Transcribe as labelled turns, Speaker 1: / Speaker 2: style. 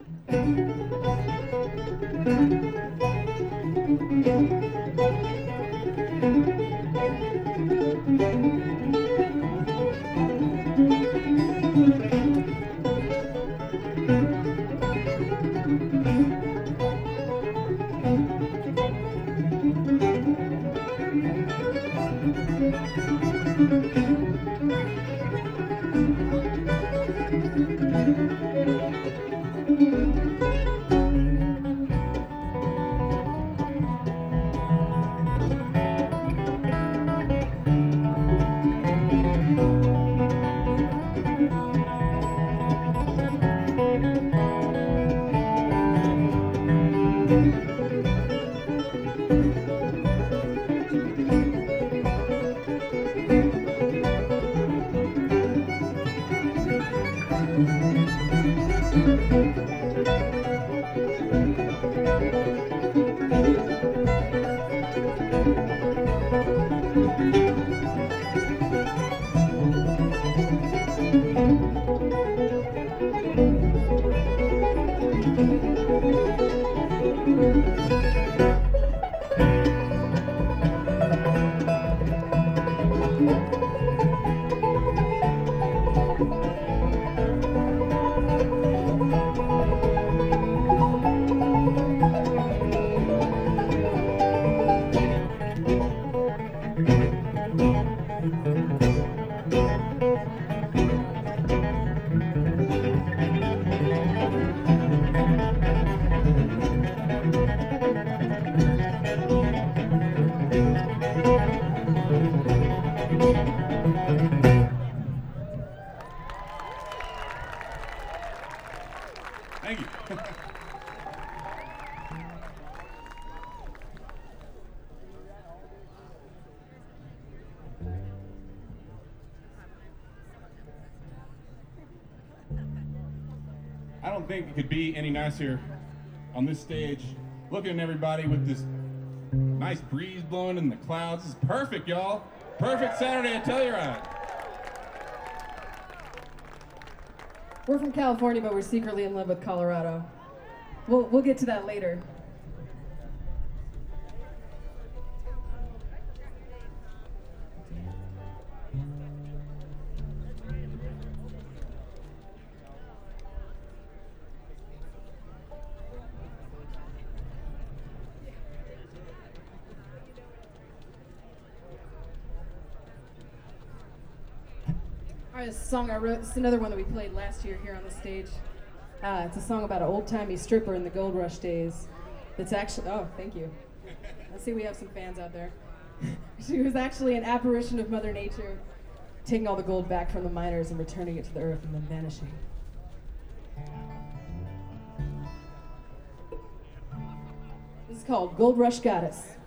Speaker 1: Thank you. I don't think it could be any nicer on this stage, looking at everybody with this nice breeze blowing in the clouds. This is perfect, y'all. Perfect Saturday at Telluride.
Speaker 2: We're from California, but we're secretly in love with Colorado. We'll get to that later. All right, this song I wrote, it's another one that we played last year here on the stage. It's a song about an old-timey stripper in the gold rush days. That's actually, oh, thank you. I see we have some fans out there. She was actually an apparition of Mother Nature, taking all the gold back from the miners and returning it to the earth and then vanishing. This is called Gold Rush Goddess.